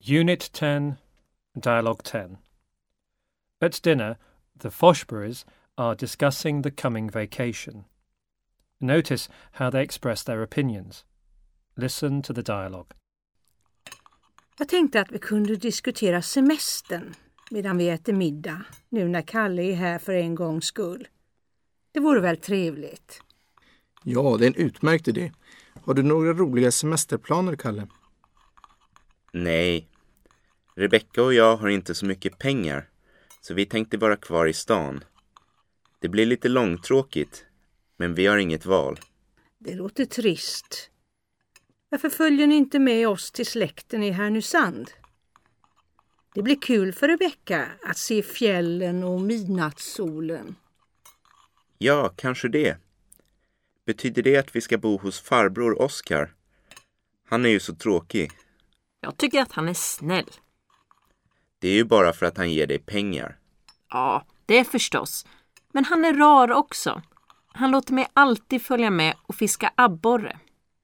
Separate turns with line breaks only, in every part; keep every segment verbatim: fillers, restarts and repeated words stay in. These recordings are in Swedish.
Unit ten, Dialogue ten. At dinner, the Foshburys are discussing the coming vacation. Notice how they express their opinions. Listen to the dialogue.
Jag tänkte att vi kunde diskutera semestern medan vi äter middag, nu när Kalle är här för en gångs skull. Det vore väl trevligt?
Ja, det är en utmärkt idé. Har du några roliga semesterplaner, Kalle?
Nej. Rebecca och jag har inte så mycket pengar, så vi tänkte vara kvar i stan. Det blir lite långtråkigt, men vi har inget val.
Det låter trist. Varför följer ni inte med oss till släkten i Härnösand? Det blir kul för Rebecca att se fjällen och midnattssolen.
Ja, kanske det. Betyder det att vi ska bo hos farbror Oskar? Han är ju så tråkig.
Jag tycker att han är snäll.
Det är ju bara för att han ger dig pengar.
Ja, det är förstås. Men han är rar också. Han låter mig alltid följa med och fiska abborre.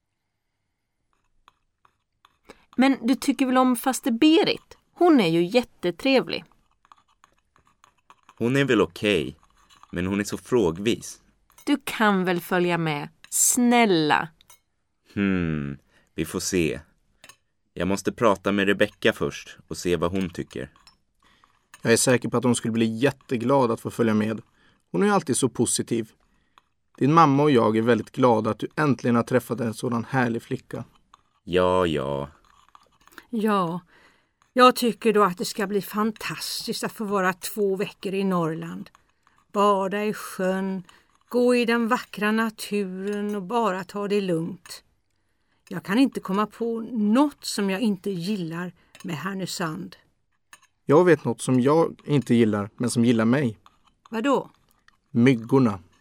Men du tycker väl om faster Berit? Hon är ju jättetrevlig.
Hon är väl okej, men hon är så frågvis.
Du kan väl följa med, snälla.
Hmm, vi får se. Jag måste prata med Rebecca först och se vad hon tycker.
Jag är säker på att hon skulle bli jätteglad att få följa med. Hon är ju alltid så positiv. Din mamma och jag är väldigt glada att du äntligen har träffat en sådan härlig flicka.
Ja, ja.
Ja, jag tycker då att det ska bli fantastiskt att få vara två veckor i Norrland. Bada i sjön, gå i den vackra naturen och bara ta det lugnt. Jag kan inte komma på något som jag inte gillar med Härnösand.
Jag vet något som jag inte gillar, men som gillar mig.
Vadå?
Myggorna.